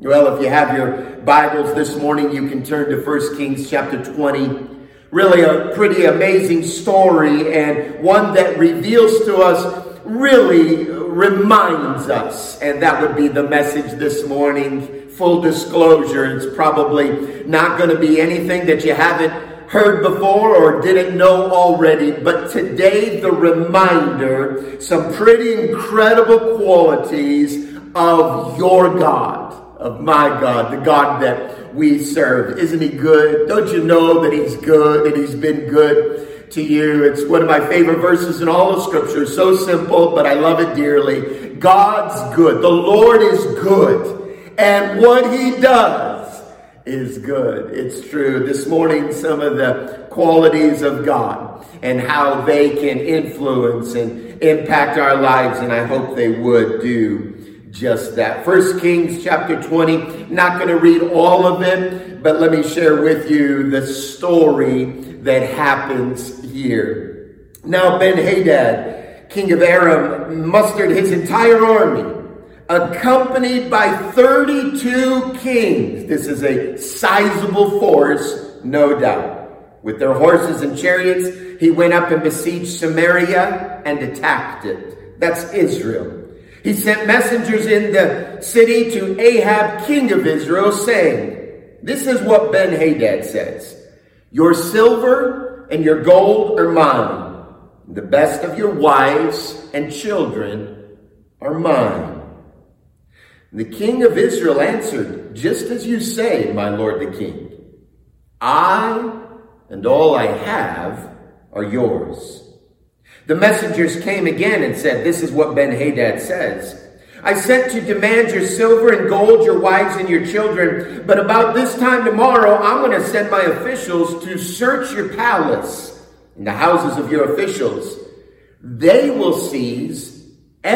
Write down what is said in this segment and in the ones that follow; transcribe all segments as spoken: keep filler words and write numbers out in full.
Well, if you have your Bibles this morning, you can turn to First Kings chapter twenty. Really a pretty amazing story, and one that reveals to us, really reminds us, and that would be the message this morning. Full disclosure, it's probably not going to be anything that you haven't heard before or didn't know already, but today the reminder, some pretty incredible qualities of your God, of my God, the God that we serve. Isn't he good? Don't you know that he's good, that he's been good to you? It's one of my favorite verses in all of Scripture. So simple, but I love it dearly. God's good. The Lord is good. And what he does is good. It's true. This morning, some of the qualities of God and how they can influence and impact our lives, and I hope they would do just that. First Kings chapter twenty, not going to read all of it, but let me share with you the story that happens here. Now Ben-Hadad, king of Aram, mustered his entire army, accompanied by thirty-two kings. This is a sizable force, no doubt. With their horses and chariots, he went up and besieged Samaria and attacked it. That's Israel. He sent messengers in the city to Ahab, king of Israel, saying, this is what Ben-Hadad says, your silver and your gold are mine. The best of your wives and children are mine. The king of Israel answered, just as you say, my lord the king. I and all I have are yours. The messengers came again and said, this is what Ben-Hadad says. I sent to demand your silver and gold, your wives and your children. But about this time tomorrow, I'm going to send my officials to search your palace and the houses of your officials. They will seize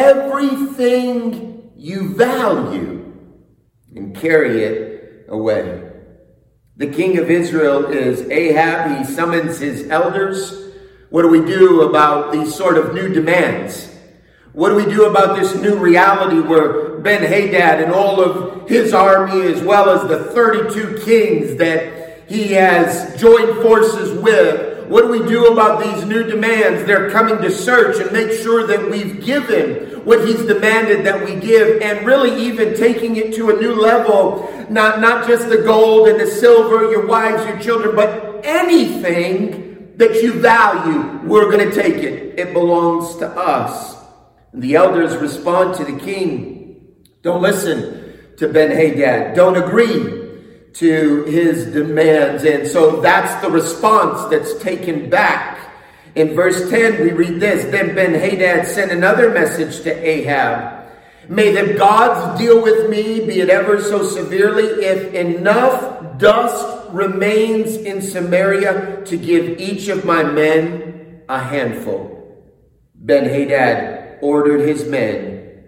everything you value and carry it away. The king of Israel is Ahab. He summons his elders. What do we do about these sort of new demands? What do we do about this new reality where Ben-Hadad and all of his army, as well as the thirty-two kings that he has joined forces with, what do we do about these new demands? They're coming to search and make sure that we've given what he's demanded that we give, and really even taking it to a new level. Not, not just the gold and the silver, your wives, your children, but anything that you value, we're going to take it. It belongs to us. And the elders respond to the king. Don't listen to Ben-Hadad. Don't agree to his demands. And so that's the response that's taken back. In verse ten, we read this. Then Ben-Hadad sent another message to Ahab. May the gods deal with me, be it ever so severely, if enough dust remains in Samaria to give each of my men a handful. Ben-Hadad ordered his men,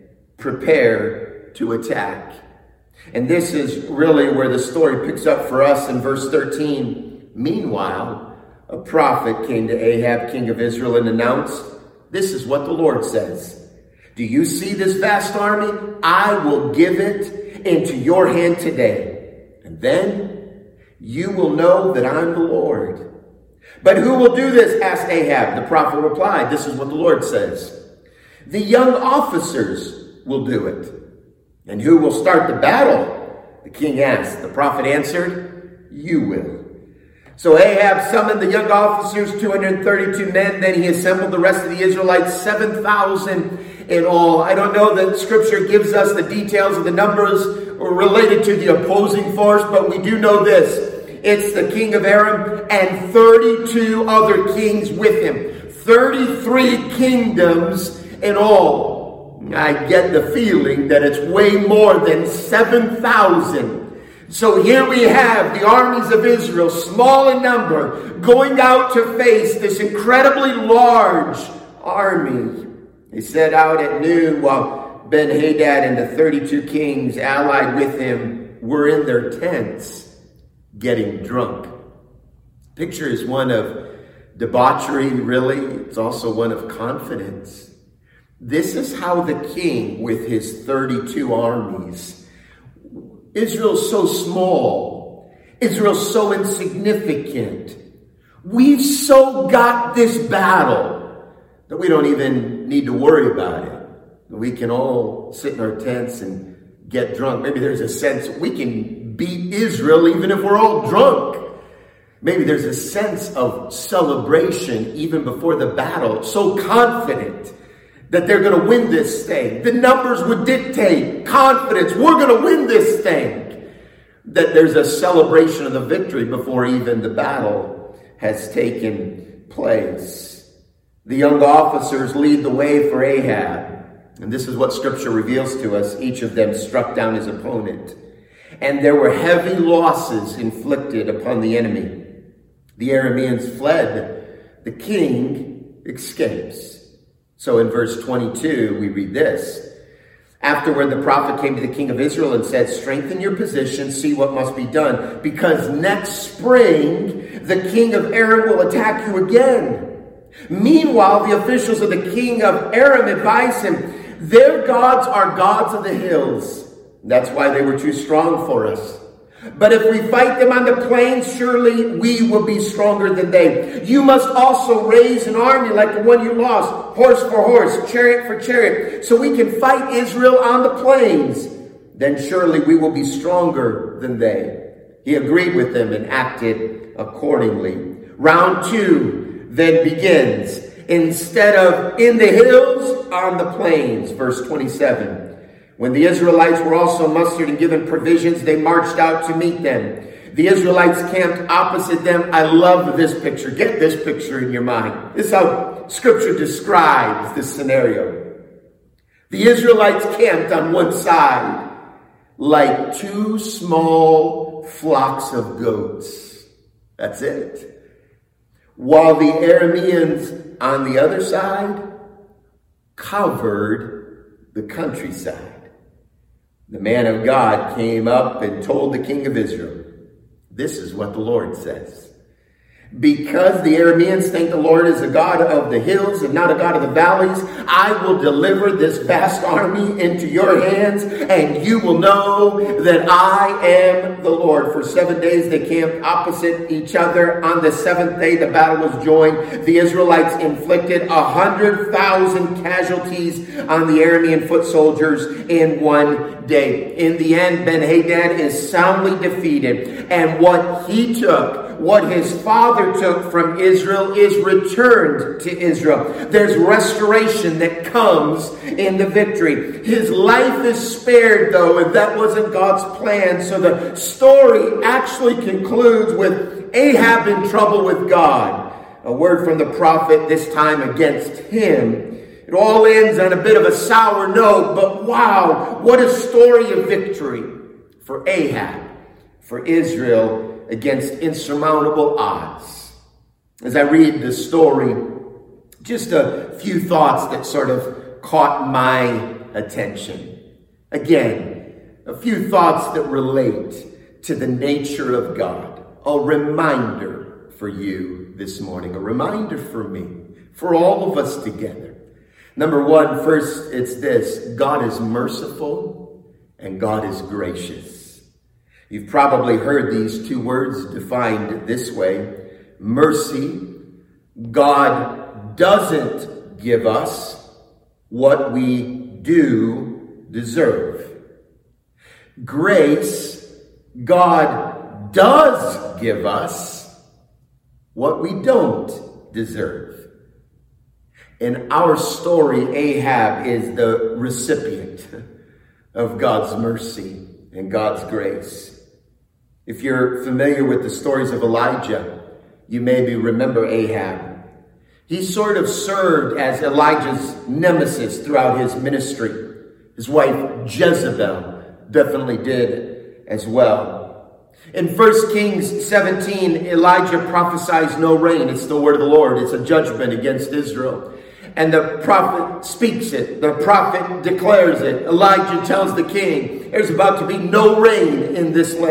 prepare to attack. And this is really where the story picks up for us in verse thirteen. Meanwhile, a prophet came to Ahab, king of Israel, and announced, this is what the Lord says. Do you see this vast army? I will give it into your hand today. And then you will know that I'm the Lord. But who will do this? Asked Ahab. The prophet replied, this is what the Lord says. The young officers will do it. And who will start the battle? The king asked. The prophet answered, you will. So Ahab summoned the young officers, two hundred thirty-two men. Then he assembled the rest of the Israelites, seven thousand in all. I don't know that Scripture gives us the details of the numbers related to the opposing force, but we do know this. It's the king of Aram and thirty-two other kings with him. thirty-three kingdoms in all. I get the feeling that it's way more than seven thousand. So here we have the armies of Israel, small in number, going out to face this incredibly large army. They set out at noon while Ben-Hadad and the thirty-two kings allied with him were in their tents getting drunk. Picture is one of debauchery, really. It's also one of confidence. This is how the king with his thirty-two armies Israel's so small. Israel's so insignificant. We've so got this battle that we don't even need to worry about it. We can all sit in our tents and get drunk. Maybe there's a sense we can beat Israel even if we're all drunk. Maybe there's a sense of celebration even before the battle, so confident that they're going to win this thing. The numbers would dictate confidence. We're going to win this thing. That there's a celebration of the victory before even the battle has taken place. The young officers lead the way for Ahab. And this is what Scripture reveals to us. Each of them struck down his opponent. And there were heavy losses inflicted upon the enemy. The Arameans fled. The king escapes. So in verse twenty-two, we read this. Afterward, the prophet came to the king of Israel and said, strengthen your position, see what must be done, because next spring, the king of Aram will attack you again. Meanwhile, the officials of the king of Aram advise him, their gods are gods of the hills. That's why they were too strong for us. But if we fight them on the plains, surely we will be stronger than they. You must also raise an army like the one you lost, horse for horse, chariot for chariot, so we can fight Israel on the plains. Then surely we will be stronger than they. He agreed with them and acted accordingly. Round two then begins. Instead of in the hills, on the plains. Verse twenty-seven. When the Israelites were also mustered and given provisions, they marched out to meet them. The Israelites camped opposite them. I love this picture. Get this picture in your mind. This is how Scripture describes this scenario. The Israelites camped on one side like two small flocks of goats. That's it. While the Arameans on the other side covered the countryside. The man of God came up and told the king of Israel, this is what the Lord says. Because the Arameans think the Lord is a God of the hills and not a God of the valleys, I will deliver this vast army into your hands, and you will know that I am the Lord. For seven days they camped opposite each other. On the seventh day the battle was joined. The Israelites inflicted a hundred thousand casualties on the Aramean foot soldiers in one day. In the end, Ben-Hadad is soundly defeated, and what he took, what his father took from Israel, is returned to Israel. There's restoration that comes in the victory. His life is spared, though, and that wasn't God's plan. So the story actually concludes with Ahab in trouble with God. A word from the prophet, this time against him. It all ends on a bit of a sour note, but wow, what a story of victory for Ahab, for Israel, against insurmountable odds. As I read the story, just a few thoughts that sort of caught my attention. Again, a few thoughts that relate to the nature of God. A reminder for you this morning, a reminder for me, for all of us together. Number one, first, it's this: God is merciful and God is gracious. You've probably heard these two words defined this way. Mercy, God doesn't give us what we do deserve. Grace, God does give us what we don't deserve. In our story, Ahab is the recipient of God's mercy and God's grace. If you're familiar with the stories of Elijah, you maybe remember Ahab. He sort of served as Elijah's nemesis throughout his ministry. His wife Jezebel definitely did as well. In First Kings seventeen, Elijah prophesies no rain. It's the word of the Lord. It's a judgment against Israel. And the prophet speaks it. The prophet declares it. Elijah tells the king, there's about to be no rain in this land.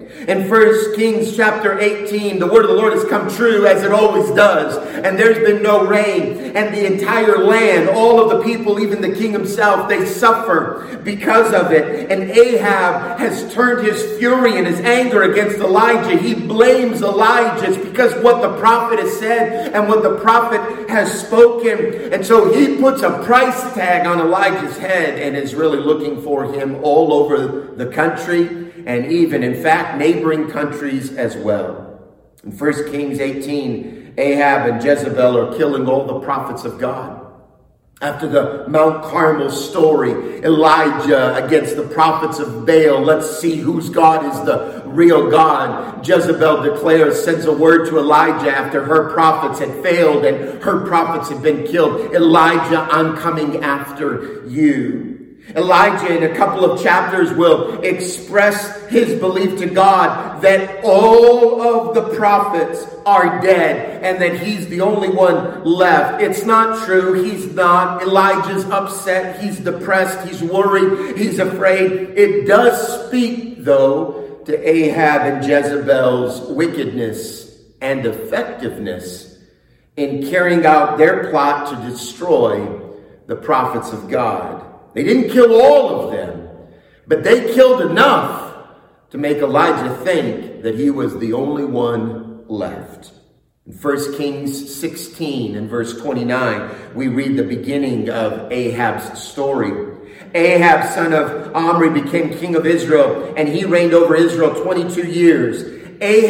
In First Kings chapter eighteen, the word of the Lord has come true as it always does. And there's been no rain. And the entire land, all of the people, even the king himself, they suffer because of it. And Ahab has turned his fury and his anger against Elijah. He blames Elijah. It's because what the prophet has said and what the prophet has spoken. And so he puts a price tag on Elijah's head and is really looking for him all over the country. And even, in fact, neighboring countries as well. In First Kings eighteen, Ahab and Jezebel are killing all the prophets of God. After the Mount Carmel story, Elijah against the prophets of Baal. Let's see whose God is the real God. Jezebel declares, sends a word to Elijah after her prophets had failed and her prophets had been killed. Elijah, I'm coming after you. Elijah, in a couple of chapters, will express his belief to God that all of the prophets are dead and that he's the only one left. It's not true. He's not. Elijah's upset. He's depressed. He's worried. He's afraid. It does speak, though, to Ahab and Jezebel's wickedness and effectiveness in carrying out their plot to destroy the prophets of God. They didn't kill all of them, but they killed enough to make Elijah think that he was the only one left. In First Kings sixteen and verse twenty-nine, we read the beginning of Ahab's story. Ahab, son of Omri, became king of Israel, and he reigned over Israel twenty-two years.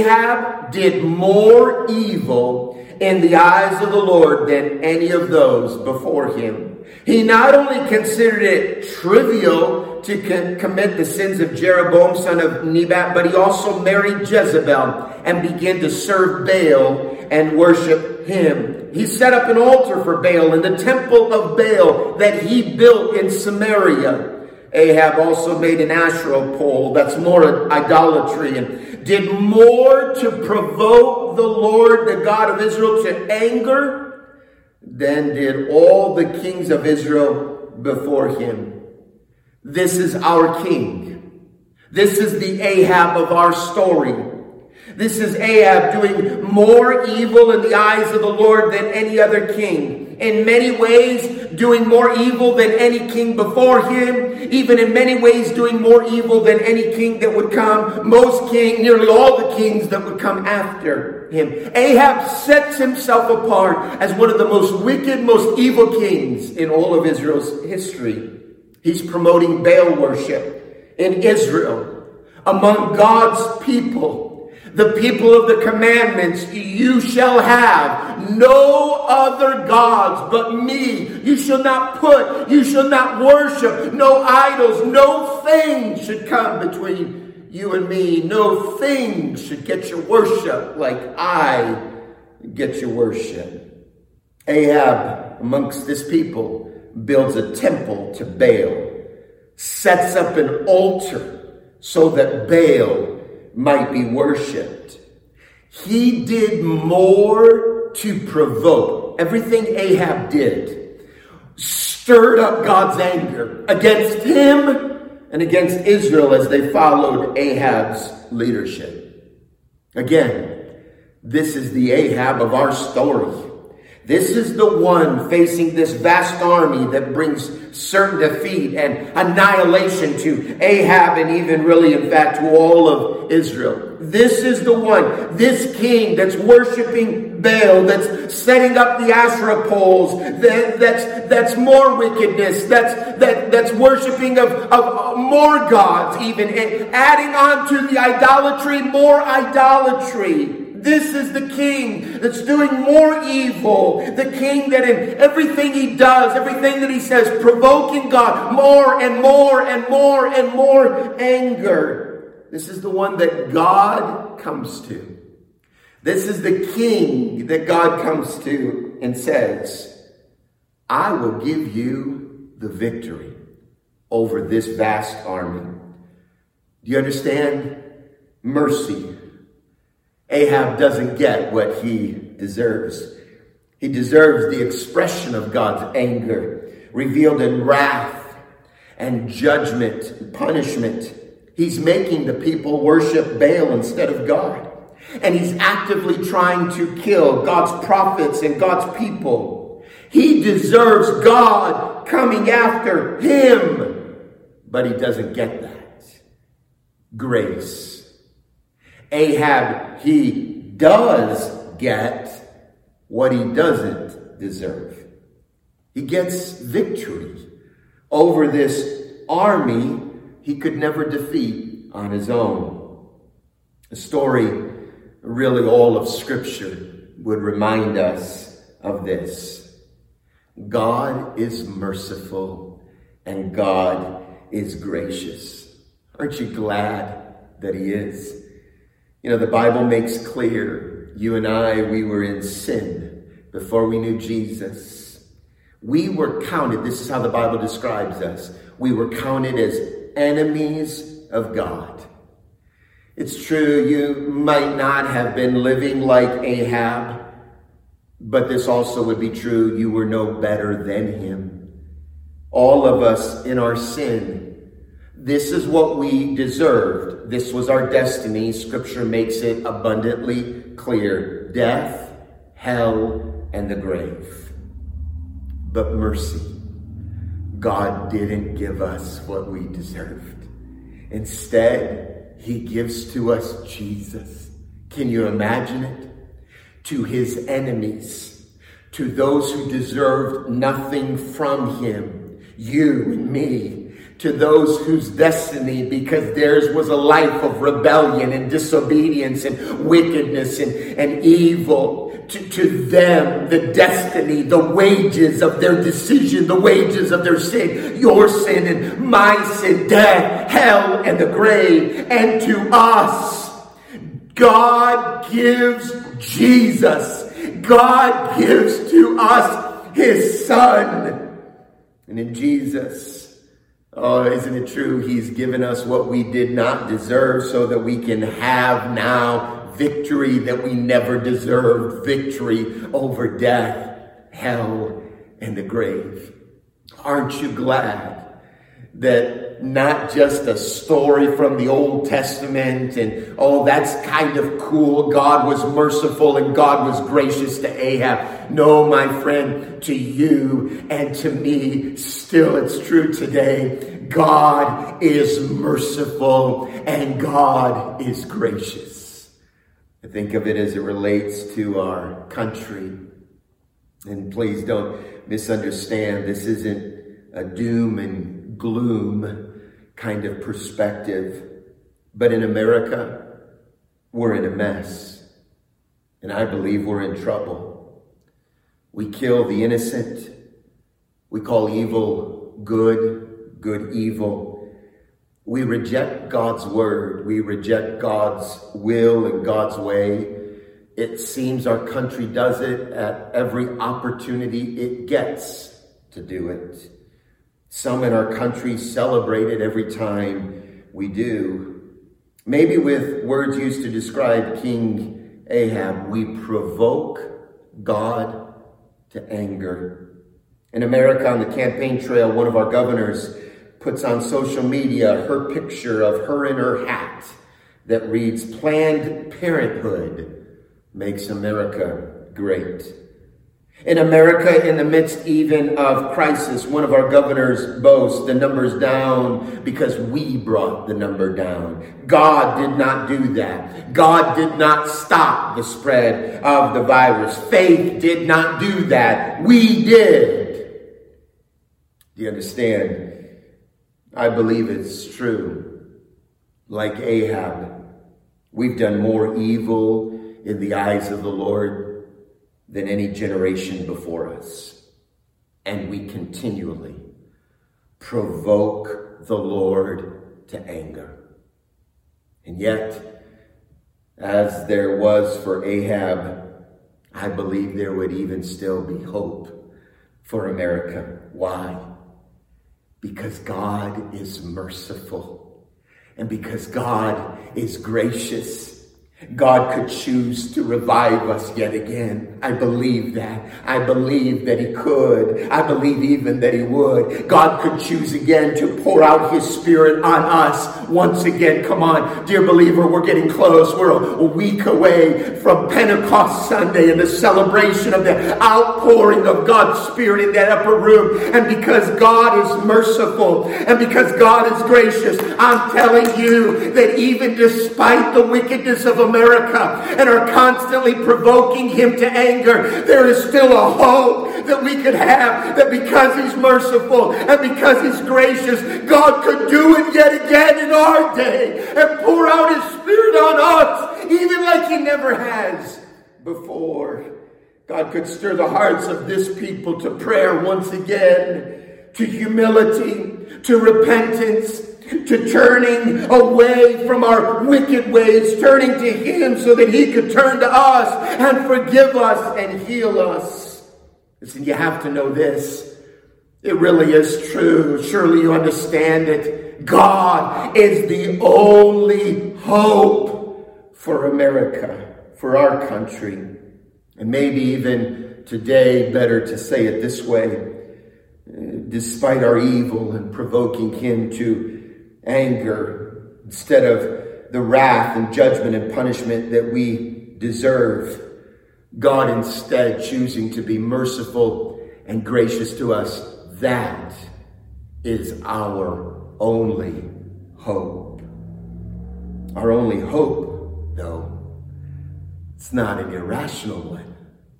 Ahab did more evil in the eyes of the Lord than any of those before him. He not only considered it trivial to co- commit the sins of Jeroboam, son of Nebat, but he also married Jezebel and began to serve Baal and worship him. He set up an altar for Baal in the temple of Baal that he built in Samaria. Ahab also made an Asherah pole, that's more idolatry, and did more to provoke the Lord, the God of Israel, to anger than did all the kings of Israel before him. This is our king. This is the Ahab of our story. This is Ahab doing more evil in the eyes of the Lord than any other king. In many ways, doing more evil than any king before him. Even in many ways, doing more evil than any king that would come. Most king, nearly all the kings that would come after him. Ahab sets himself apart as one of the most wicked, most evil kings in all of Israel's history. He's promoting Baal worship in Israel among God's people. The people of the commandments, you shall have no other gods but me. You shall not put, you shall not worship, no idols, no thing should come between you and me. No thing should get your worship like I get your worship. Ahab, amongst this people, builds a temple to Baal, sets up an altar so that Baal might be worshipped. He did more to provoke. Everything Ahab did stirred up God's anger against him and against Israel as they followed Ahab's leadership. Again, this is the Ahab of our story. This is the one facing this vast army that brings certain defeat and annihilation to Ahab and even really, in fact, to all of Israel. This is the one, this king that's worshiping Baal, that's setting up the Asherah poles, that, that's that's more wickedness, that's that that's worshiping of, of more gods, even adding on to the idolatry, more idolatry. This is the king that's doing more evil. The king that in everything he does, everything that he says, provoking God more and more and more and more anger. This is the one that God comes to. This is the king that God comes to and says, I will give you the victory over this vast army. Do you understand? Mercy. Ahab doesn't get what he deserves. He deserves the expression of God's anger, revealed in wrath and judgment and punishment. He's making the people worship Baal instead of God. And he's actively trying to kill God's prophets and God's people. He deserves God coming after him. But he doesn't get that. Grace. Ahab, he does get what he doesn't deserve. He gets victory over this army he could never defeat on his own. The story, really all of Scripture, would remind us of this. God is merciful and God is gracious. Aren't you glad that he is? You know, the Bible makes clear, you and I, we were in sin before we knew Jesus. We were counted, this is how the Bible describes us, we were counted as enemies of God. It's true, you might not have been living like Ahab, but this also would be true, you were no better than him. All of us in our sin, this is what we deserved. This was our destiny. Scripture makes it abundantly clear. Death, hell, and the grave. But mercy. God didn't give us what we deserved. Instead, he gives to us Jesus. Can you imagine it? To his enemies, to those who deserved nothing from him, you and me, to those whose destiny, because theirs was a life of rebellion and disobedience and wickedness and, and evil, to, to them, the destiny, the wages of their decision, the wages of their sin, your sin and my sin, death, hell, and the grave. And to us, God gives Jesus. God gives to us his Son. And in Jesus, oh, isn't it true? He's given us what we did not deserve so that we can have now victory that we never deserved. Victory over death, hell, and the grave. Aren't you glad that not just a story from the Old Testament and, oh, that's kind of cool. God was merciful and God was gracious to Ahab. No, my friend, to you and to me, still it's true today. God is merciful and God is gracious. I think of it as it relates to our country. And please don't misunderstand. This isn't a doom and gloom kind of perspective. But in America, we're in a mess. And I believe we're in trouble. We kill the innocent. We call evil good, good evil. We reject God's word. We reject God's will and God's way. It seems our country does it at every opportunity it gets to do it. Some in our country celebrate it every time we do. Maybe with words used to describe King Ahab, we provoke God to anger. In America, on the campaign trail, one of our governors puts on social media her picture of her in her hat that reads, "Planned Parenthood makes America great." In America, in the midst even of crisis, one of our governors boasts, "The number's down because we brought the number down." God did not do that. God did not stop the spread of the virus. Faith did not do that. We did. Do you understand? I believe it's true. Like Ahab, we've done more evil in the eyes of the Lord than any generation before us. And we continually provoke the Lord to anger. And yet, as there was for Ahab, I believe there would even still be hope for America. Why? Because God is merciful. And because God is gracious. God could choose to revive us yet again. I believe that. I believe that he could. I believe even that he would. God could choose again to pour out his Spirit on us once again. Come on, dear believer, we're getting close. We're a week away from Pentecost Sunday and the celebration of the outpouring of God's Spirit in that upper room. And because God is merciful and because God is gracious, I'm telling you that even despite the wickedness of America and are constantly provoking him to anger, there is still a hope that we could have, that because he's merciful and because he's gracious, God could do it yet again in our day and pour out his Spirit on us, even like he never has before. God could stir the hearts of this people to prayer once again, to humility, to repentance, to turning away from our wicked ways, turning to him so that he could turn to us and forgive us and heal us. Listen, you have to know this. It really is true. Surely you understand it. God is the only hope for America, for our country. And maybe even today, better to say it this way, despite our evil and provoking him to anger, instead of the wrath and judgment and punishment that we deserve, God instead choosing to be merciful and gracious to us. That is our only hope. Our only hope, though, it's not an irrational one,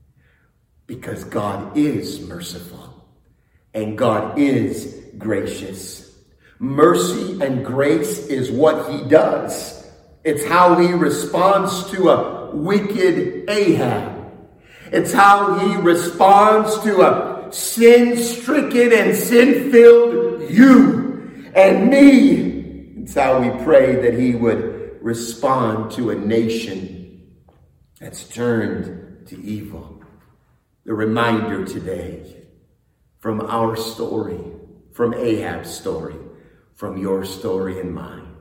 because God is merciful and God is gracious. Mercy and grace is what he does. It's how he responds to a wicked Ahab. It's how he responds to a sin-stricken and sin-filled you and me. It's how we pray that he would respond to a nation that's turned to evil. The reminder today from our story, from Ahab's story, from your story and mine.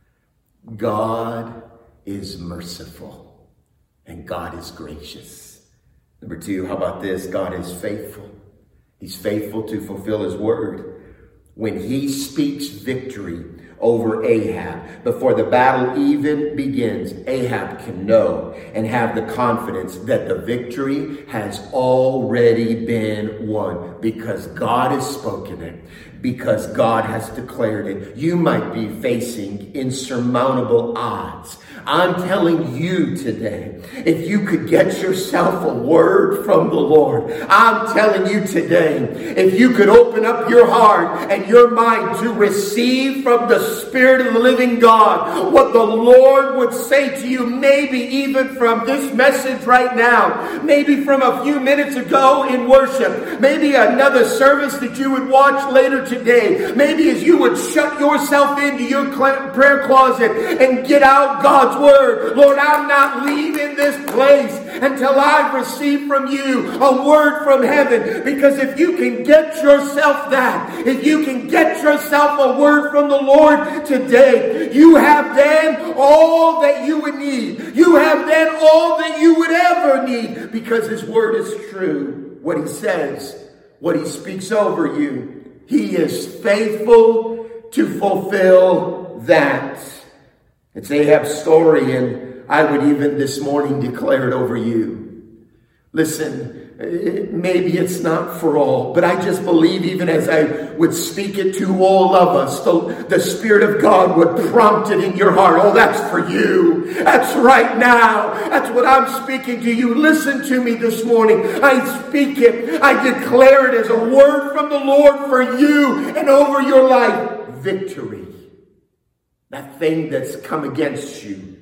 God is merciful and God is gracious. Number two, how about this? God is faithful. He's faithful to fulfill his word. When he speaks victory over Ahab, before the battle even begins, Ahab can know and have the confidence that the victory has already been won because God has spoken it, because God has declared it. You might be facing insurmountable odds. I'm telling you today, if you could get yourself a word from the Lord, I'm telling you today, if you could open up your heart and your mind to receive from the Spirit of the living God what the Lord would say to you, maybe even from this message right now, maybe from a few minutes ago in worship, maybe another service that you would watch later today, maybe as you would shut yourself into your prayer closet and get out God's word. Lord, I'm not leaving this place until I've received from you a word from heaven. Because if you can get yourself that, if you can get yourself a word from the Lord today, you have then all that you would need. You have then all that you would ever need, because his word is true. What he says, what he speaks over you, he is faithful to fulfill that. It's Ahab's story, and I would even this morning declare it over you. Listen, maybe it's not for all, but I just believe even as I would speak it to all of us, the, the Spirit of God would prompt it in your heart. Oh, that's for you. That's right now. That's what I'm speaking to you. Listen to me this morning. I speak it. I declare it as a word from the Lord for you and over your life. Victory. That thing that's come against you,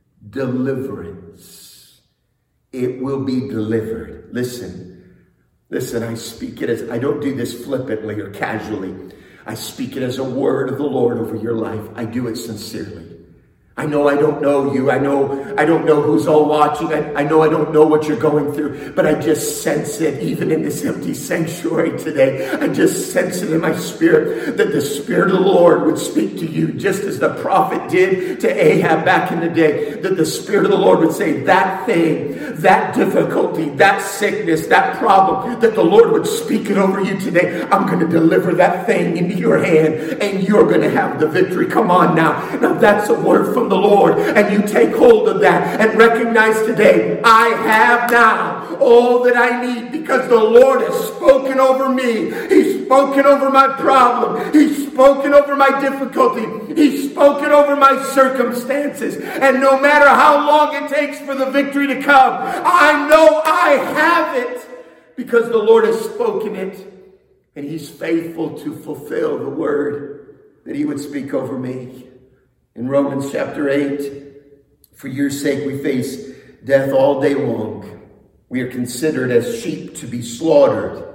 deliverance. It will be delivered. Listen, listen, I speak it as, I don't do this flippantly or casually. I speak it as a word of the Lord over your life. I do it sincerely. I know I don't know you. I know I don't know who's all watching. I, I know I don't know what you're going through. But I just sense it, even in this empty sanctuary today. I just sense it in my spirit that the Spirit of the Lord would speak to you, just as the prophet did to Ahab back in the day. That the Spirit of the Lord would say, that thing, that difficulty, that sickness, that problem, that the Lord would speak it over you today. I'm going to deliver that thing into your hand, and you're going to have the victory. Come on now. Now that's a word from the Lord, and you take hold of that and recognize today, I have now all that I need because the Lord has spoken over me. He's spoken over my problem. He's spoken over my difficulty. He's spoken over my circumstances. And no matter how long it takes for the victory to come, I know I have it because the Lord has spoken it, and He's faithful to fulfill the word that He would speak over me. In Romans chapter eight, for your sake we face death all day long. We are considered as sheep to be slaughtered.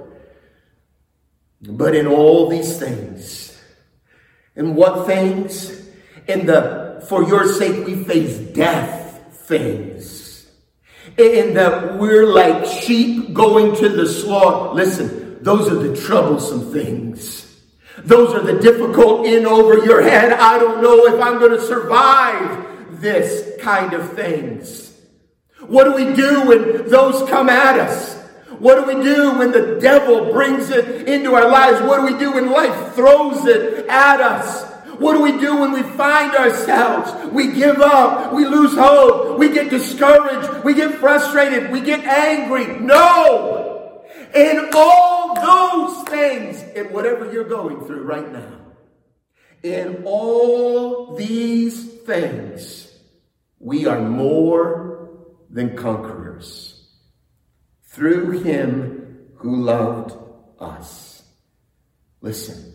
But in all these things, in what things? In the, for your sake we face death things. In that we're like sheep going to the slaughter. Listen, those are the troublesome things. Those are the difficult in over your head. I don't know if I'm going to survive this kind of things. What do we do when those come at us? What do we do when the devil brings it into our lives? What do we do when life throws it at us? What do we do when we find ourselves? We give up. We lose hope. We get discouraged. We get frustrated. We get angry. No! In all those things, in whatever you're going through right now, in all these things, we are more than conquerors through Him who loved us. Listen,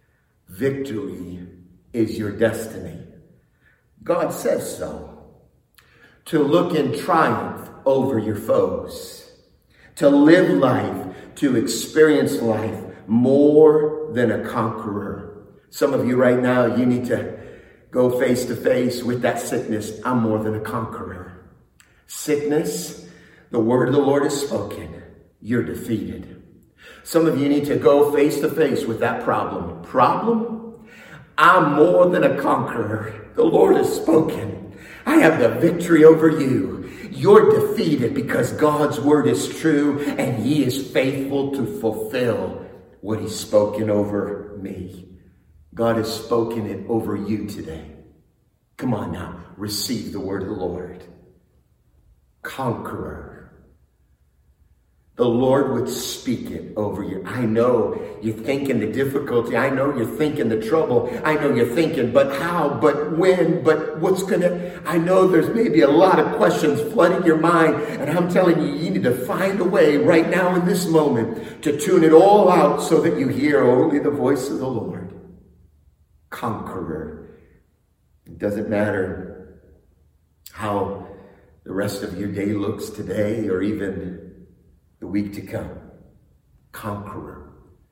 victory is your destiny. God says so. To look in triumph over your foes. To live life, to experience life more than a conqueror. Some of you right now, you need to go face to face with that sickness. I'm more than a conqueror. Sickness, the word of the Lord is spoken. You're defeated. Some of you need to go face to face with that problem. Problem? I'm more than a conqueror. The Lord has spoken. I have the victory over you. You're defeated because God's word is true and He is faithful to fulfill what He's spoken over me. God has spoken it over you today. Come on now, receive the word of the Lord. Conqueror. The Lord would speak it over you. I know you're thinking the difficulty. I know you're thinking the trouble. I know you're thinking, but how, but when, but what's going to... I know there's maybe a lot of questions flooding your mind. And I'm telling you, you need to find a way right now in this moment to tune it all out so that you hear only the voice of the Lord. Conqueror. It doesn't matter how the rest of your day looks today or even the week to come. Conqueror.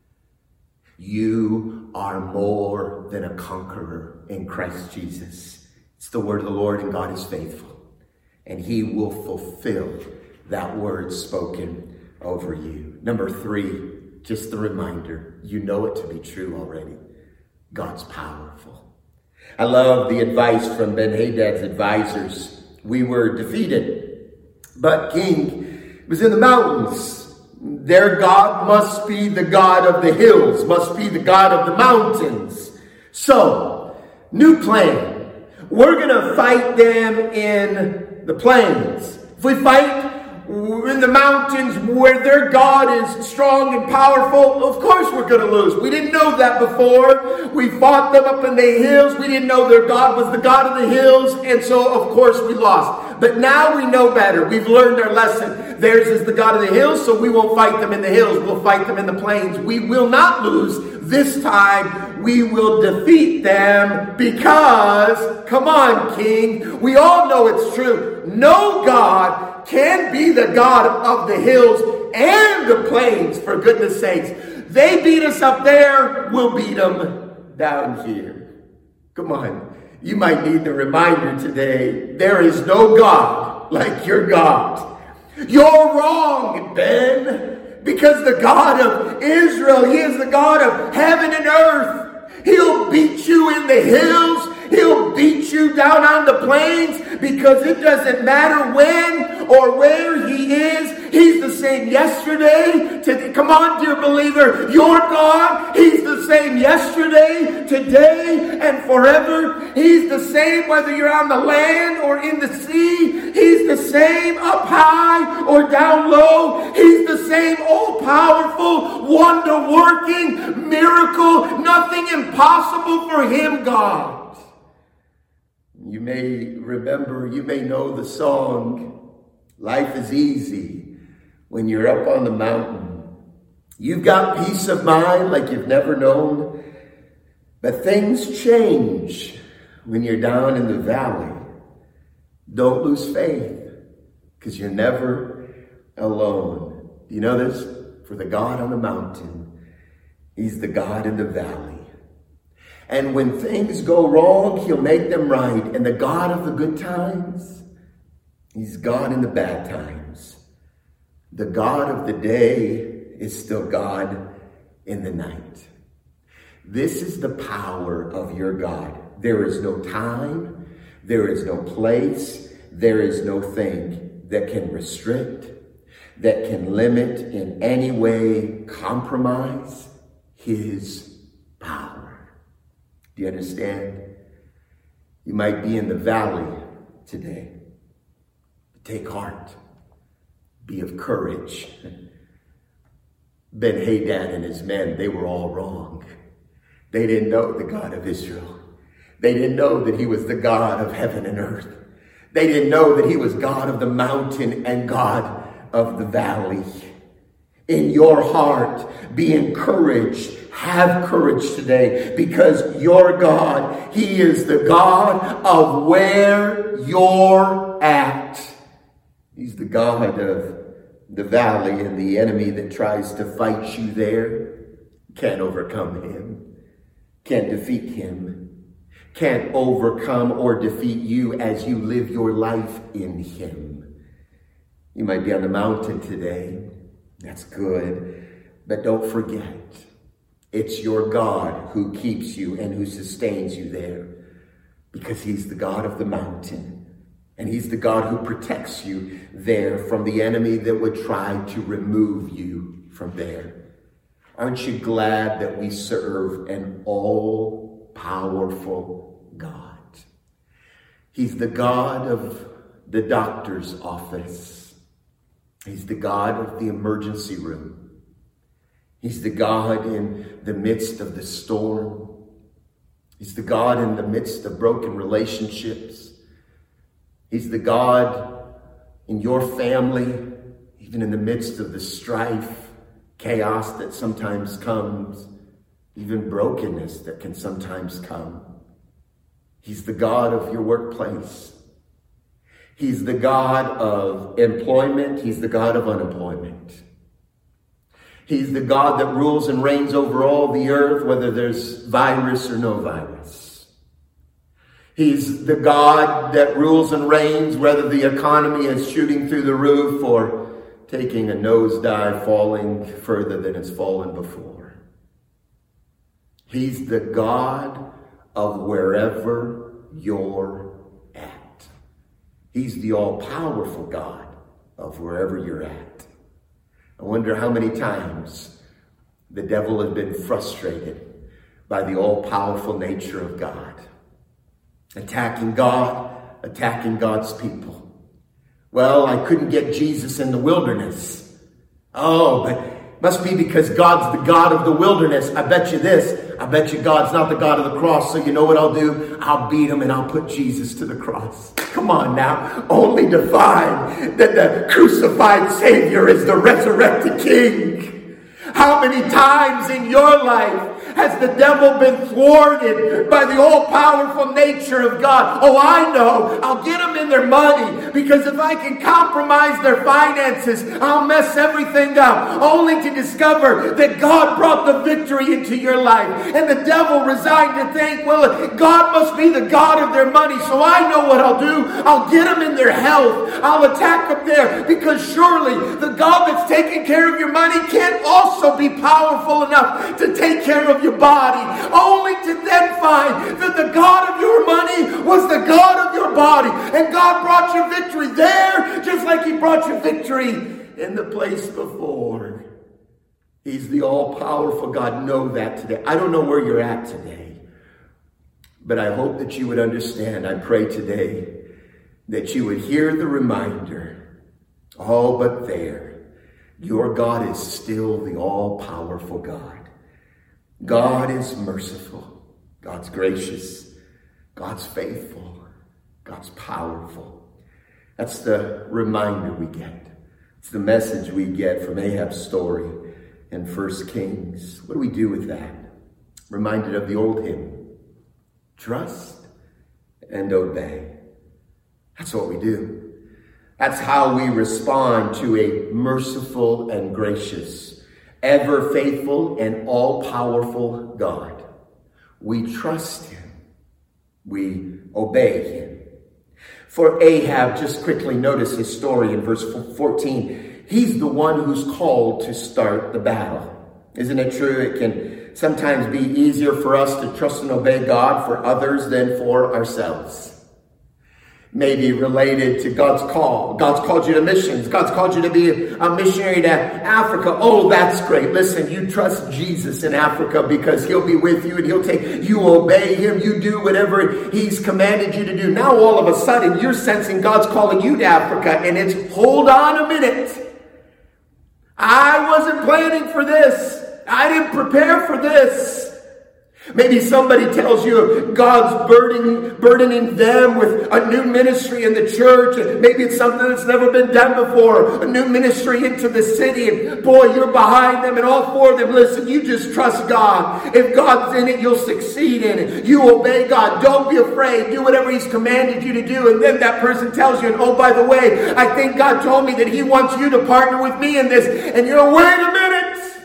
You are more than a conqueror in Christ Jesus. It's the word of the Lord, and God is faithful. And He will fulfill that word spoken over you. Number three, just the reminder. You know it to be true already. God's powerful. I love the advice from Ben-Hadad's advisors. We were defeated, but King was in the mountains. Their God must be the God of the hills, must be the God of the mountains. So, new plan. We're going to fight them in the plains. If we fight in the mountains where their God is strong and powerful, of course we're going to lose. We didn't know that before. We fought them up in the hills. We didn't know their God was the God of the hills. And so, of course, we lost. But now we know better. We've learned our lesson. Theirs is the God of the hills, so we won't fight them in the hills. We'll fight them in the plains. We will not lose. This time, we will defeat them because, come on, King, we all know it's true. No God can be the God of the hills and the plains, for goodness sakes. They beat us up there, we'll beat them down here. Come on. You might need the reminder today, there is no God like your God. You're wrong, Ben, because the God of Israel, he is the God of heaven and earth. He'll beat you in the hills. He'll beat you down on the plains, because it doesn't matter when or where he is. He's the same yesterday. To, come on, dear believer. Your God, he's the same yesterday, today, and forever. He's the same whether you're on the land or in the sea. He's the same up high or down low. He's the same all-powerful, wonder-working, miracle, nothing impossible for him, God. You may remember, you may know the song, Life is Easy when you're up on the mountain. You've got peace of mind like you've never known. But things change when you're down in the valley. Don't lose faith, because you're never alone. Do you know this? For the God on the mountain, he's the God in the valley. And when things go wrong, he'll make them right. And the God of the good times, he's God in the bad times. The God of the day is still God in the night. This is the power of your God. There is no time, there is no place, there is no thing that can restrict, that can limit in any way, compromise his power. Do you understand? You might be in the valley today. Take heart. Be of courage. Ben-Hadad and his men, they were all wrong. They didn't know the God of Israel. They didn't know that he was the God of heaven and earth. They didn't know that he was God of the mountain and God of the valley. In your heart, be encouraged. Have courage today, because your God, he is the God of where you're at. He's the God of the valley, and the enemy that tries to fight you there can't overcome him, can't defeat him, can't overcome or defeat you as you live your life in him. You might be on the mountain today. That's good. But don't forget, it's your God who keeps you and who sustains you there, because he's the God of the mountain, and he's the God who protects you there from the enemy that would try to remove you from there. Aren't you glad that we serve an all-powerful God? He's the God of the doctor's office. He's the God of the emergency room. He's the God in the midst of the storm. He's the God in the midst of broken relationships. He's the God in your family, even in the midst of the strife, chaos that sometimes comes, even brokenness that can sometimes come. He's the God of your workplace. He's the God of employment. He's the God of unemployment. He's the God that rules and reigns over all the earth, whether there's virus or no virus. He's the God that rules and reigns, whether the economy is shooting through the roof or taking a nosedive, falling further than it's fallen before. He's the God of wherever you're at. He's the all-powerful God of wherever you're at. I wonder how many times the devil has been frustrated by the all-powerful nature of God. Attacking God, attacking God's people. Well, I couldn't get Jesus in the wilderness. Oh, but it must be because God's the God of the wilderness. I bet you this. I bet you God's not the God of the cross. So you know what I'll do? I'll beat him and I'll put Jesus to the cross. Come on now. Only to find that the crucified Savior is the resurrected King. How many times in your life has the devil been thwarted by the all-powerful nature of God? Oh, I know. I'll get them in their money. because if I can compromise their finances, I'll mess everything up, only to discover that God brought the victory into your life. And the devil resigned to think, well, God must be the God of their money, so I know what I'll do. I'll get them in their health. I'll attack them there, because surely the God that's taking care of your money can't also be powerful enough to take care of your body, only to then find that the God of your money was the God of your body, and God brought you victory there just like he brought you victory in the place before. He's the all-powerful God. Know that today. I don't know where you're at today, but I hope that you would understand. I pray today that you would hear the reminder, oh, but there, your God is still the all-powerful God. God is merciful. God's gracious. God's faithful. God's powerful. That's the reminder we get. It's the message we get from Ahab's story in First Kings. What do we do with that? Reminded of the old hymn, trust and obey. That's what we do. That's how we respond to a merciful and gracious, ever faithful and all-powerful God. We trust him. We obey him. For Ahab, just quickly notice his story in verse fourteen. He's the one who's called to start the battle. Isn't it true? It can sometimes be easier for us to trust and obey God for others than for ourselves. Maybe related to God's call. God's called you to missions. God's called you to be a missionary to Africa. Oh, that's great. Listen, you trust Jesus in Africa because he'll be with you and he'll take, you obey him. You do whatever he's commanded you to do. Now, all of a sudden, you're sensing God's calling you to Africa, and it's, hold on a minute. I wasn't planning for this. I didn't prepare for this. Maybe somebody tells you God's burdening, burdening them with a new ministry in the church. Maybe it's something that's never been done before. A new ministry into the city. And boy, you're behind them and all four of them. Listen, you just trust God. If God's in it, you'll succeed in it. You obey God. Don't be afraid. Do whatever he's commanded you to do. And then that person tells you, and oh, by the way, I think God told me that he wants you to partner with me in this. And you're, wait a minute.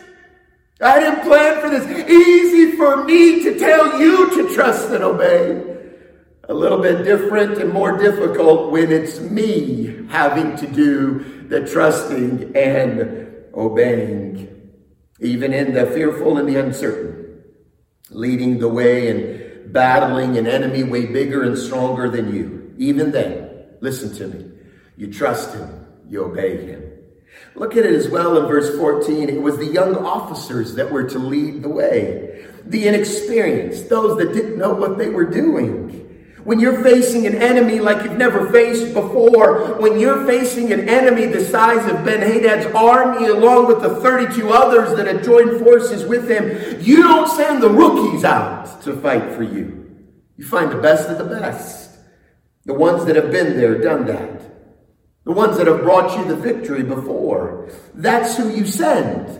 I didn't plan for this. Easy for me to tell you to trust and obey. A little bit different and more difficult when it's me having to do the trusting and obeying. Even in the fearful and the uncertain. Leading the way and battling an enemy way bigger and stronger than you. Even then, listen to me. You trust him. You obey him. Look at it as well in verse fourteen. It was the young officers that were to lead the way. The inexperienced, those that didn't know what they were doing. When you're facing an enemy like you've never faced before, when you're facing an enemy the size of Ben-Hadad's army along with the thirty-two others that had joined forces with him, you don't send the rookies out to fight for you. You find the best of the best. The ones that have been there, done that. The ones that have brought you the victory before. That's who you send.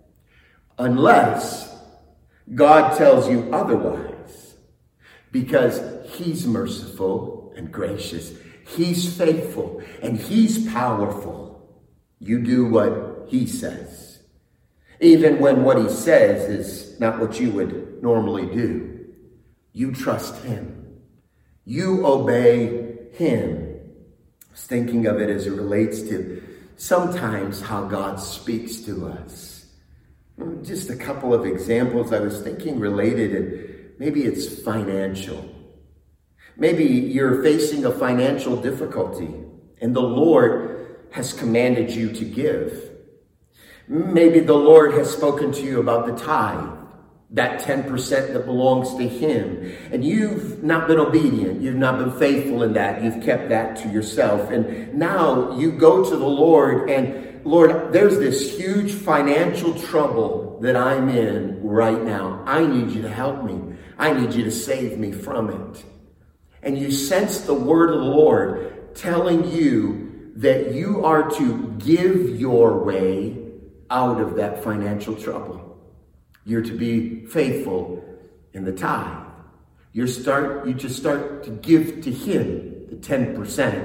Unless God tells you otherwise. Because he's merciful and gracious. He's faithful and he's powerful. You do what he says. Even when what he says is not what you would normally do. You trust him. You obey him. I was thinking of it as it relates to sometimes how God speaks to us. Just a couple of examples I was thinking related, and maybe it's financial. Maybe you're facing a financial difficulty and the Lord has commanded you to give. Maybe the Lord has spoken to you about the tithe. That ten percent that belongs to him. And you've not been obedient. You've not been faithful in that. You've kept that to yourself. And now you go to the Lord and, Lord, there's this huge financial trouble that I'm in right now. I need you to help me. I need you to save me from it. And you sense the word of the Lord telling you that you are to give your way out of that financial trouble. You're to be faithful in the tithe. You start, you just start to give to him the ten percent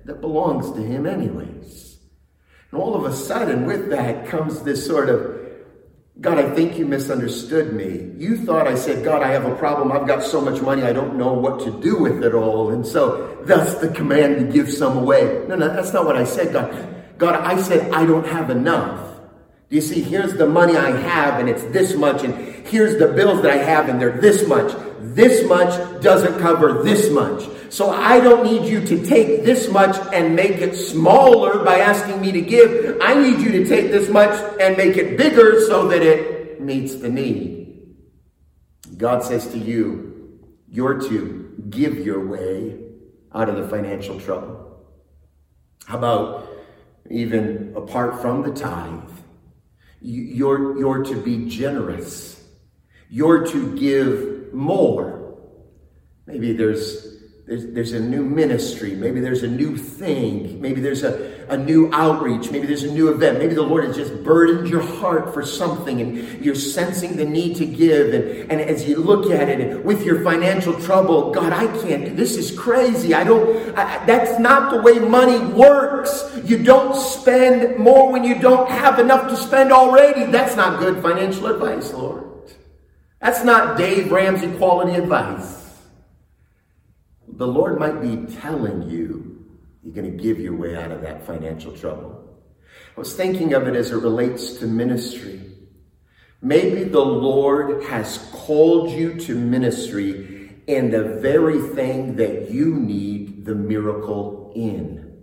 that belongs to him anyways. And all of a sudden, with that comes this sort of, God, I think you misunderstood me. You thought I said, God, I have a problem. I've got so much money, I don't know what to do with it all. And so that's the command to give some away. No, no, that's not what I said, God. God, I said, I don't have enough. Do you see, here's the money I have, and it's this much. And here's the bills that I have, and they're this much. This much doesn't cover this much. So I don't need you to take this much and make it smaller by asking me to give. I need you to take this much and make it bigger so that it meets the need. God says to you, you're to give your way out of the financial trouble. How about even apart from the tithe? You're, you're to be generous. You're to give more. Maybe there's There's, there's a new ministry. Maybe there's a new thing. Maybe there's a, a new outreach. Maybe there's a new event. Maybe the Lord has just burdened your heart for something and you're sensing the need to give. And, and as you look at it and with your financial trouble, God, I can't, this is crazy. I don't, I, that's not the way money works. You don't spend more when you don't have enough to spend already. That's not good financial advice, Lord. That's not Dave Ramsey quality advice. The Lord might be telling you you're going to give your way out of that financial trouble. I was thinking of it as it relates to ministry. Maybe the Lord has called you to ministry in the very thing that you need the miracle in.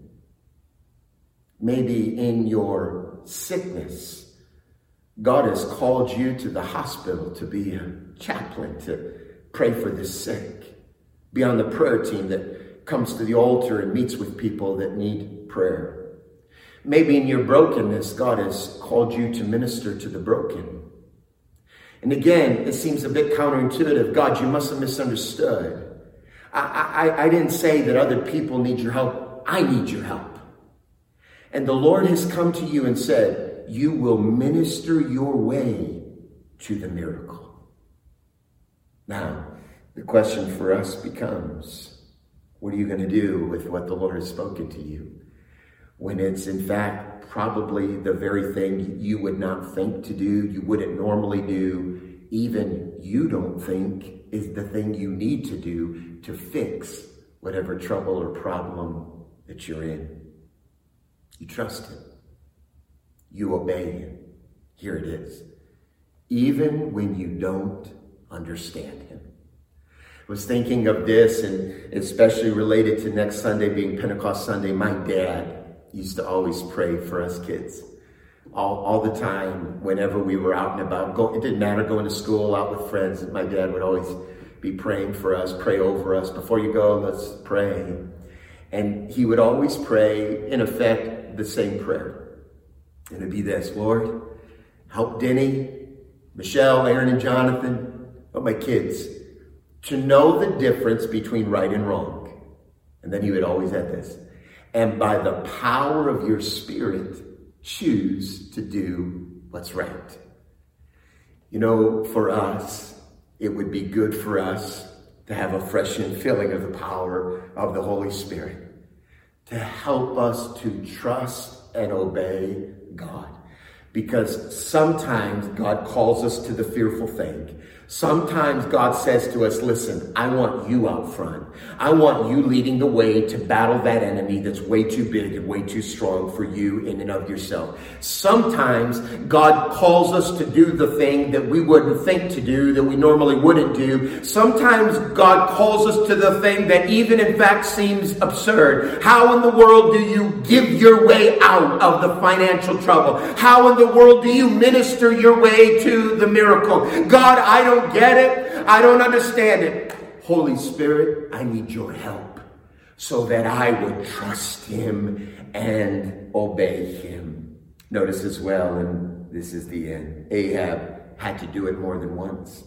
Maybe in your sickness, God has called you to the hospital to be a chaplain, to pray for the sick. Be on the prayer team that comes to the altar and meets with people that need prayer. Maybe in your brokenness, God has called you to minister to the broken. And again, it seems a bit counterintuitive. God, you must have misunderstood. I, I, I didn't say that other people need your help. I need your help. And the Lord has come to you and said, you will minister your way to the miracle. Now, the question for us becomes, what are you going to do with what the Lord has spoken to you? When it's in fact probably the very thing you would not think to do, you wouldn't normally do, even you don't think is the thing you need to do to fix whatever trouble or problem that you're in. You trust him. You obey him. Here it is. Even when you don't understand him. I was thinking of this, and especially related to next Sunday being Pentecost Sunday. My dad used to always pray for us kids. All, all the time, whenever we were out and about. Go, it didn't matter going to school, out with friends. My dad would always be praying for us, pray over us. Before you go, let's pray. And he would always pray, in effect, the same prayer. And it'd be this: Lord, help Denny, Michelle, Aaron, and Jonathan, but my kids, to know the difference between right and wrong. And then he would always add this: and by the power of your Spirit, choose to do what's right. You know, for us, it would be good for us to have a fresh infilling of the power of the Holy Spirit to help us to trust and obey God. Because sometimes God calls us to the fearful thing. Sometimes God says to us, listen, I want you out front. I want you leading the way to battle that enemy that's way too big and way too strong for you in and of yourself. Sometimes God calls us to do the thing that we wouldn't think to do, that we normally wouldn't do. Sometimes God calls us to the thing that even in fact seems absurd. How in the world do you give your way out of the financial trouble? How in the world do you minister your way to the miracle? God, I don't get it. I don't understand it. Holy Spirit, I need your help so that I would trust him and obey him. Notice as well, and this is the end, Ahab had to do it more than once.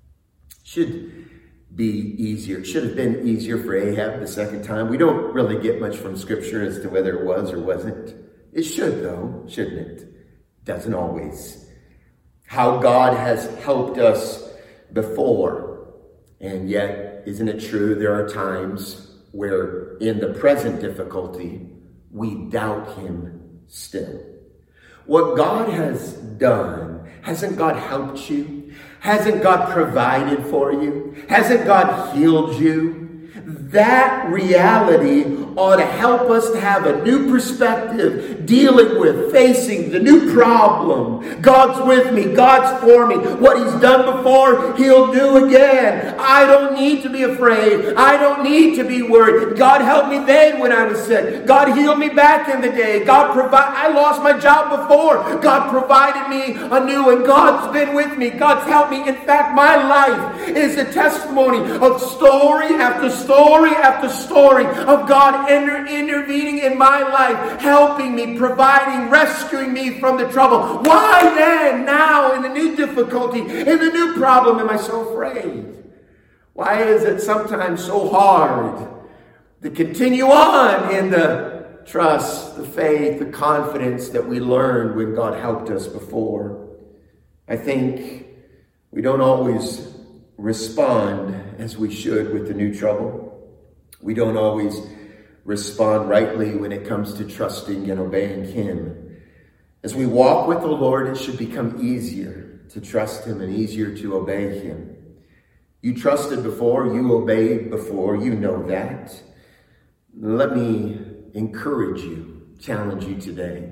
Should be easier. Should have been easier for Ahab the second time. We don't really get much from Scripture as to whether it was or wasn't. It should, though, shouldn't it? Doesn't always. How God has helped us before. And yet, isn't it true, there are times where in the present difficulty, we doubt him still. What God has done, hasn't God helped you? Hasn't God provided for you? Hasn't God healed you? That reality ought to help us to have a new perspective dealing with, facing the new problem. God's with me. God's for me. What he's done before, he'll do again. I don't need to be afraid. I don't need to be worried. God helped me then when I was sick. God healed me back in the day. God provided. I lost my job before. God provided me anew, and God's been with me. God's helped me. In fact, my life is a testimony of story after story after story of God inter- intervening in my life, helping me, providing, rescuing me from the trouble. Why then, now, in the new difficulty, in the new problem, am I so afraid? Why is it sometimes so hard to continue on in the trust, the faith, the confidence that we learned when God helped us before? I think we don't always respond as we should with the new trouble. We don't always respond rightly when it comes to trusting and obeying him. As we walk with the Lord, it should become easier to trust him and easier to obey him. You trusted before, you obeyed before, you know that. Let me encourage you, challenge you today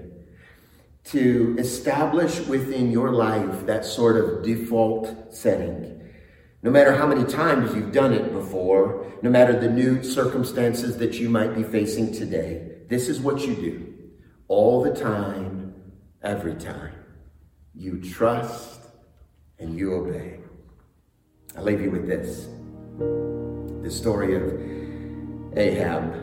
to establish within your life that sort of default setting. No matter how many times you've done it before, no matter the new circumstances that you might be facing today, this is what you do. All the time, every time. You trust and you obey. I'll leave you with this. The story of Ahab.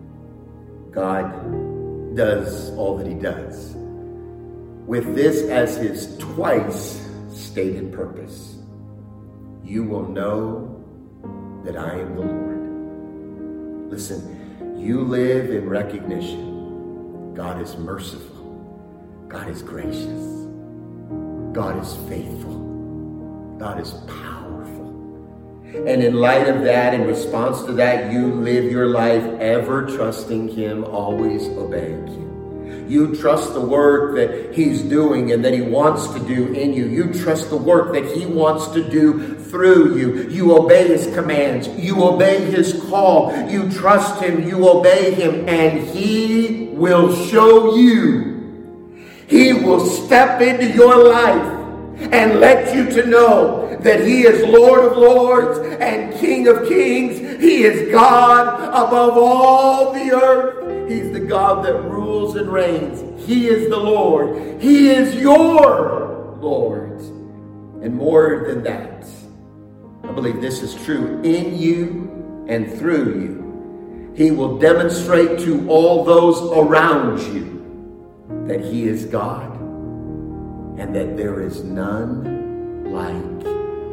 God does all that he does, with this as his twice stated purpose. You will know that I am the Lord. Listen, you live in recognition. God is merciful. God is gracious. God is faithful. God is powerful. And in light of that, in response to that, you live your life ever trusting him, always obeying him. You trust the work that he's doing and that he wants to do in you. You trust the work that he wants to do through you. You obey his commands. You obey his call. You trust him. You obey him. And he will show you. He will step into your life and let you to know that he is Lord of Lords and King of Kings. He is God above all the earth. He's the God that rules and reigns. He is the Lord. He is your Lord. And more than that, I believe this is true in you and through you. He will demonstrate to all those around you that he is God and that there is none like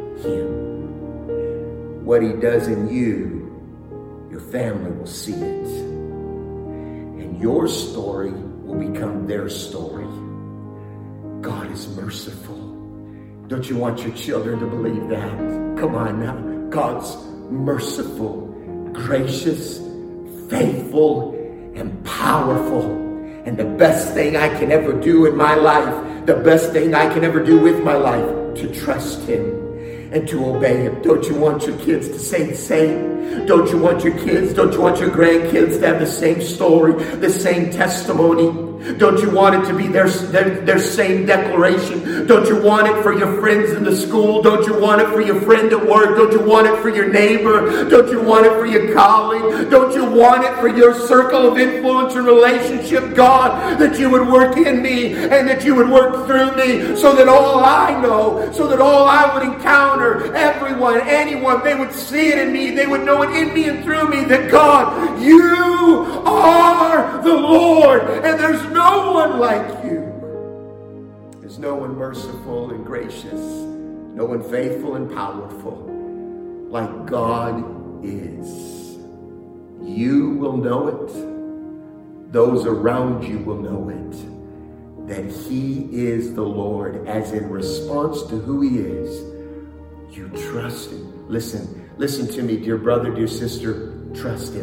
him. What he does in you, your family will see it. And your story will become their story. God is merciful. Don't you want your children to believe that? Come on now. God's merciful, gracious, faithful, and powerful. And the best thing I can ever do in my life, the best thing I can ever do with my life, to trust him and to obey him. Don't you want your kids to say the same? Don't you want your kids, don't you want your grandkids to have the same story, the same testimony? Don't you want it to be their, their, their same declaration? Don't you want it for your friends in the school? Don't you want it for your friend at work? Don't you want it for your neighbor? Don't you want it for your colleague? Don't you want it for your circle of influence and relationship? God, that you would work in me and that you would work through me so that all I know, so that all I would encounter, everyone, anyone, they would see it in me. They would know it in me and through me that God, you are the Lord, and there's no one like you. There's no one merciful and gracious, no one faithful and powerful like God is. You will know it. Those around you will know it. That he is the Lord, as in response to who he is, you trust him. Listen, listen to me, dear brother, dear sister, trust him.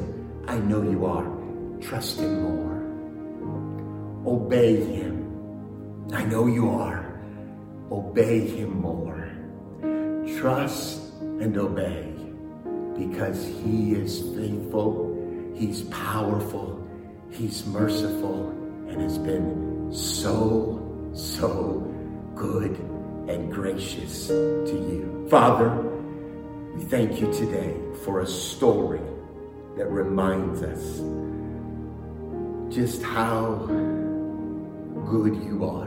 I know you are. Trust him more. Obey him. I know you are. Obey him more. Trust and obey, because he is faithful, he's powerful, he's merciful, and has been so, so good and gracious to you. Father, we thank you today for a story that reminds us just how good you are.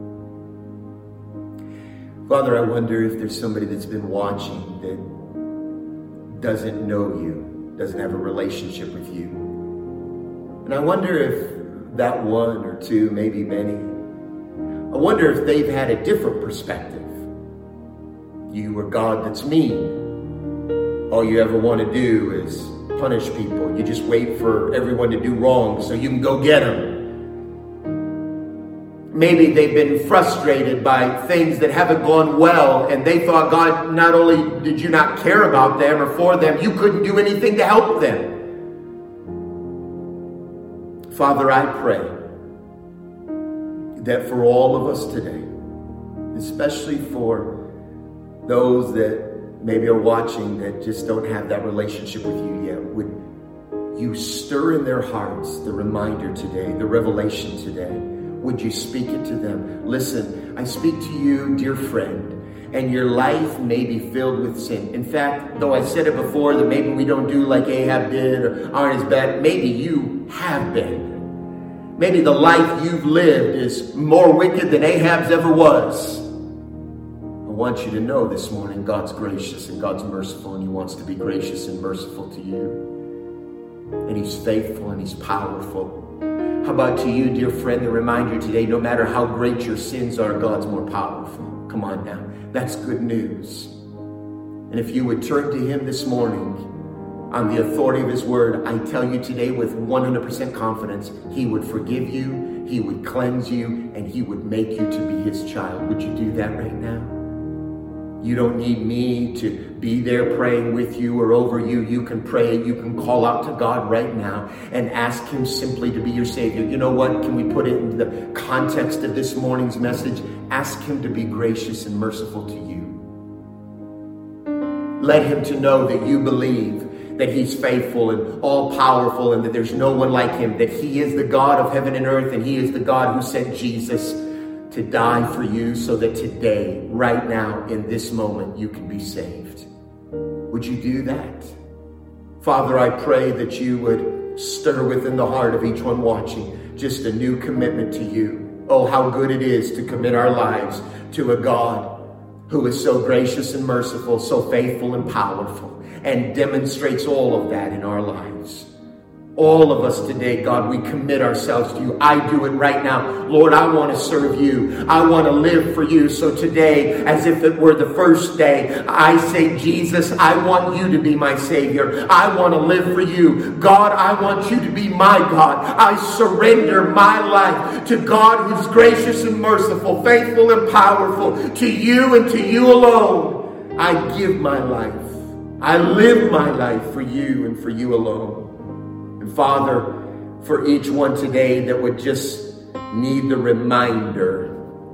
Father, I wonder if there's somebody that's been watching that doesn't know you, doesn't have a relationship with you. And I wonder if that one or two, maybe many, I wonder if they've had a different perspective. You are God that's mean. All you ever want to do is punish people. You just wait for everyone to do wrong so you can go get them. Maybe they've been frustrated by things that haven't gone well, and they thought, God, not only did you not care about them or for them, you couldn't do anything to help them. Father, I pray that for all of us today, especially for those that maybe are watching that just don't have that relationship with you yet, would you stir in their hearts the reminder today, the revelation today? Would you speak it to them? Listen, I speak to you, dear friend, and your life may be filled with sin. In fact, though I said it before that maybe we don't do like Ahab did or aren't as bad, maybe you have been. Maybe the life you've lived is more wicked than Ahab's ever was. I want you to know this morning, God's gracious and God's merciful, and he wants to be gracious and merciful to you. And he's faithful and he's powerful. How about to you, dear friend, the reminder today, no matter how great your sins are, God's more powerful. Come on now. That's good news. And if you would turn to him this morning on the authority of his word, I tell you today with one hundred percent confidence, he would forgive you, he would cleanse you, and he would make you to be his child. Would you do that right now? You don't need me to be there praying with you or over you. You can pray. You can call out to God right now and ask him simply to be your Savior. You know what? Can we put it into the context of this morning's message? Ask him to be gracious and merciful to you. Let him to know that you believe that he's faithful and all-powerful and that there's no one like him, that he is the God of heaven and earth, and he is the God who sent Jesus to die for you so that today, right now, in this moment, you can be saved. Would you do that? Father, I pray that you would stir within the heart of each one watching just a new commitment to you. Oh, how good it is to commit our lives to a God who is so gracious and merciful, so faithful and powerful, and demonstrates all of that in our lives. All of us today, God, we commit ourselves to you. I do it right now. Lord, I want to serve you. I want to live for you. So today, as if it were the first day, I say, Jesus, I want you to be my Savior. I want to live for you. God, I want you to be my God. I surrender my life to God who's gracious and merciful, faithful and powerful, to you and to you alone. I give my life. I live my life for you and for you alone. Father, for each one today that would just need the reminder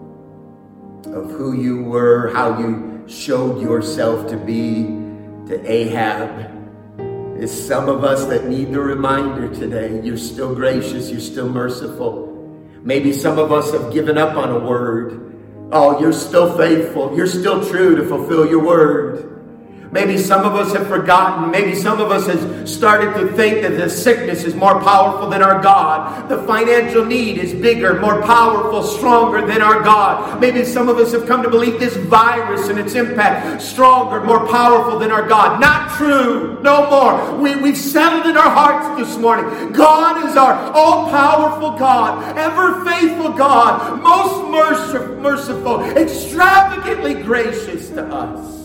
of who you were, how you showed yourself to be to Ahab, is some of us that need the reminder today. You're still gracious, you're still merciful. Maybe some of us have given up on a word. Oh, you're still faithful, you're still true to fulfill your word. Maybe some of us have forgotten. Maybe some of us has started to think that the sickness is more powerful than our God. The financial need is bigger, more powerful, stronger than our God. Maybe some of us have come to believe this virus and its impact stronger, more powerful than our God. Not true. No more. We, we've settled in our hearts this morning. God is our all-powerful God, ever-faithful God, most merciful, merciful, extravagantly gracious to us.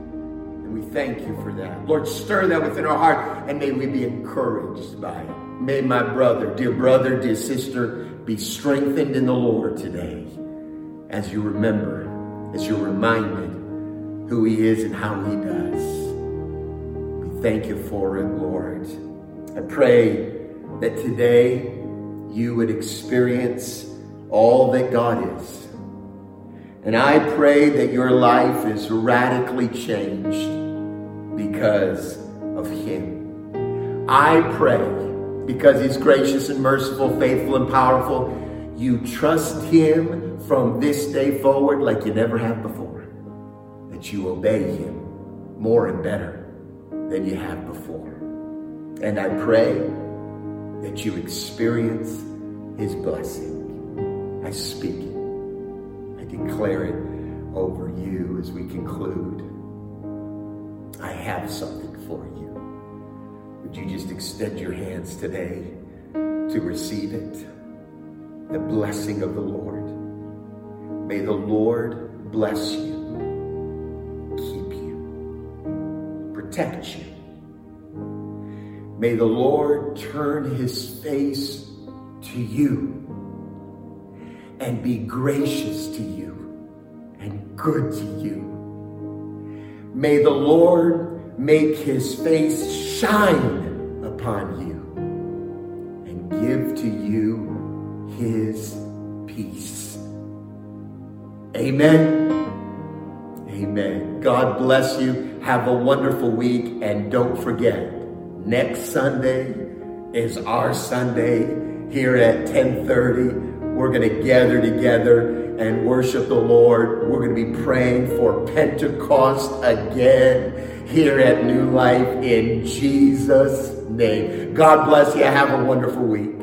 Thank you for that. Lord, stir that within our heart, and may we be encouraged by it. May my brother, dear brother, dear sister, be strengthened in the Lord today as you remember, as you're reminded who he is and how he does. We thank you for it, Lord. I pray that today you would experience all that God is. And I pray that your life is radically changed because of him. I pray, because he's gracious and merciful, faithful and powerful, you trust him from this day forward like you never have before. That you obey him more and better than you have before. And I pray that you experience his blessing. I speak it. I declare it over you as we conclude. I have something for you. Would you just extend your hands today to receive it? The blessing of the Lord. May the Lord bless you, keep you, protect you. May the Lord turn his face to you and be gracious to you and good to you. May the Lord make his face shine upon you and give to you his peace. Amen. Amen. God bless you. Have a wonderful week. And don't forget, next Sunday is our Sunday here at ten thirty. We're going to gather together and worship the Lord. We're going to be praying for Pentecost again here at New Life in Jesus' name. God bless you. Have a wonderful week.